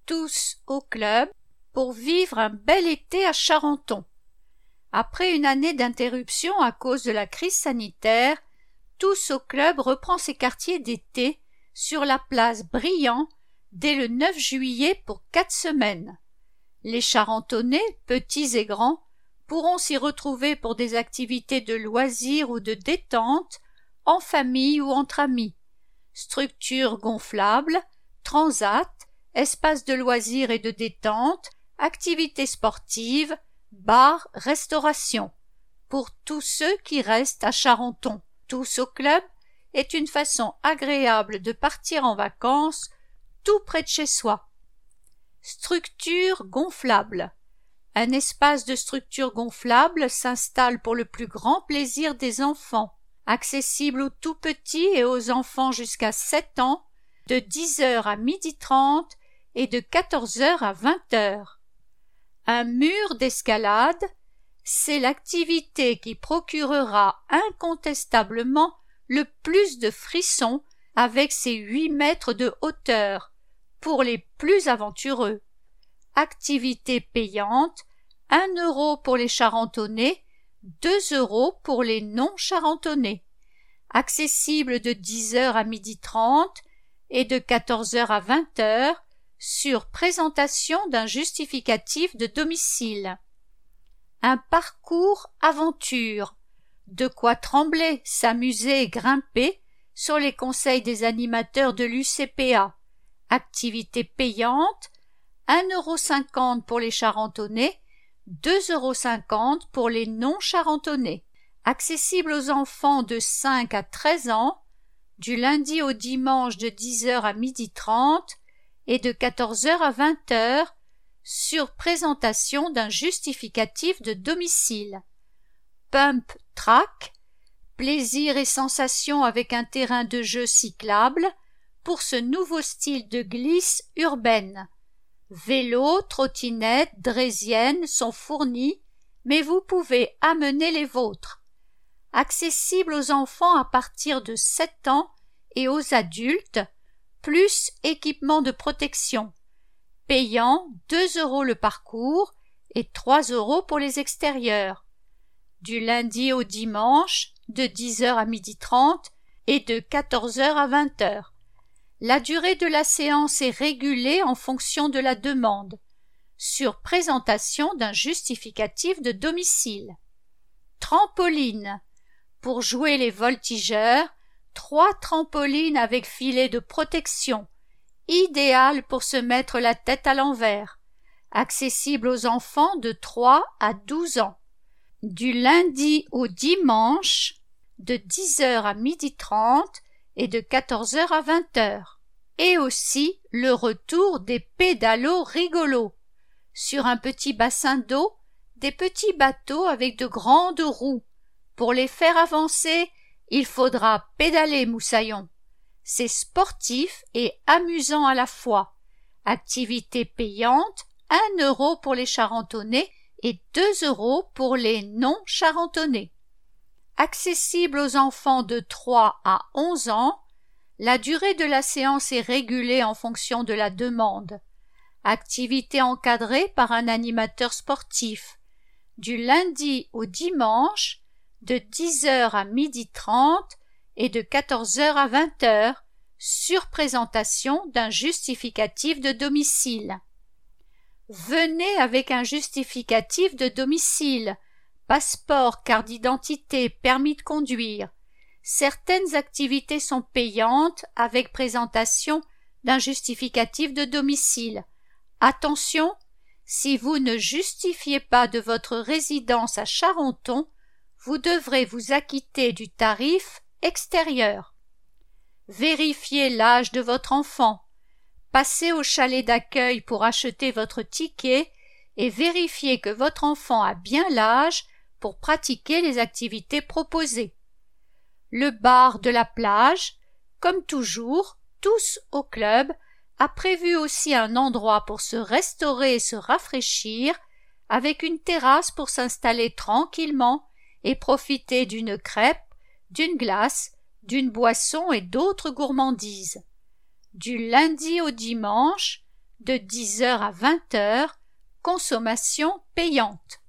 tous au club pour vivre un bel été à Charenton. Après une année d'interruption à cause de la crise sanitaire, Tous au club reprend ses quartiers d'été sur la place Briand dès le 9 juillet pour 4 semaines. Les Charentonnais, petits et grands, pourront s'y retrouver pour des activités de loisirs ou de détente, en famille ou entre amis. Structures gonflables, transat, espaces de loisirs et de détente, activités sportives, bars, restauration. Pour tous ceux qui restent à Charenton, Tous au club est une façon agréable de partir en vacances tout près de chez soi. Structure gonflable. Un espace de structure gonflable s'installe pour le plus grand plaisir des enfants, accessible aux tout petits et aux enfants jusqu'à 7 ans, de 10h à 12h30 et de 14h à 20h. Un mur d'escalade, c'est l'activité qui procurera incontestablement le plus de frissons avec ses 8 mètres de hauteur, pour les plus aventureux. Activité payante, 1 euro pour les Charentonnais, 2 euros pour les non-Charentonnais. Accessible de 10h à 12h30 et de 14h à 20h, sur présentation d'un justificatif de domicile. Un parcours aventure, de quoi trembler, s'amuser et grimper sur les conseils des animateurs de l'UCPA. Activité payante, 1,50 € pour les Charentonnais, 2,50 € pour les non-Charentonnais. Accessible aux enfants de 5 à 13 ans, du lundi au dimanche de 10h à 12h30 et de 14h à 20h, sur présentation d'un justificatif de domicile. Pump track, plaisir et sensation avec un terrain de jeu cyclable pour ce nouveau style de glisse urbaine. Vélos, trottinettes, draisiennes sont fournis, mais vous pouvez amener les vôtres. Accessible aux enfants à partir de 7 ans et aux adultes, plus équipement de protection. Payant 2 € le parcours et 3 € pour les extérieurs. Du lundi au dimanche, de 10h à 12h30 et de 14h à 20h. La durée de la séance est régulée en fonction de la demande, sur présentation d'un justificatif de domicile. Trampoline. Pour jouer les voltigeurs, 3 trampolines avec filet de protection, idéal pour se mettre la tête à l'envers, accessible aux enfants de 3 à 12 ans. Du lundi au dimanche, de 10h à 12h30 et de 14h à 20h. Et aussi le retour des pédalos rigolos. Sur un petit bassin d'eau, des petits bateaux avec de grandes roues. Pour les faire avancer, il faudra pédaler, moussaillon. C'est sportif et amusant à la fois. Activité payante, 1 € pour les Charentonnais et 2 € pour les non-Charentonnais. Accessible aux enfants de 3 à 11 ans, la durée de la séance est régulée en fonction de la demande. Activité encadrée par un animateur sportif. Du lundi au dimanche, de 10h à 12h30 et de 14h à 20h, sur présentation d'un justificatif de domicile. Venez avec un justificatif de domicile, passeport, carte d'identité, permis de conduire. Certaines activités sont payantes avec présentation d'un justificatif de domicile. Attention, si vous ne justifiez pas de votre résidence à Charenton, vous devrez vous acquitter du tarif extérieur. Vérifiez l'âge de votre enfant. Passez au chalet d'accueil pour acheter votre ticket et vérifiez que votre enfant a bien l'âge pour pratiquer les activités proposées. Le bar de la plage, comme toujours, Tous au club, a prévu aussi un endroit pour se restaurer et se rafraîchir, avec une terrasse pour s'installer tranquillement et profiter d'une crêpe, d'une glace, d'une boisson et d'autres gourmandises. Du lundi au dimanche, de 10 heures à 20 heures, consommation payante.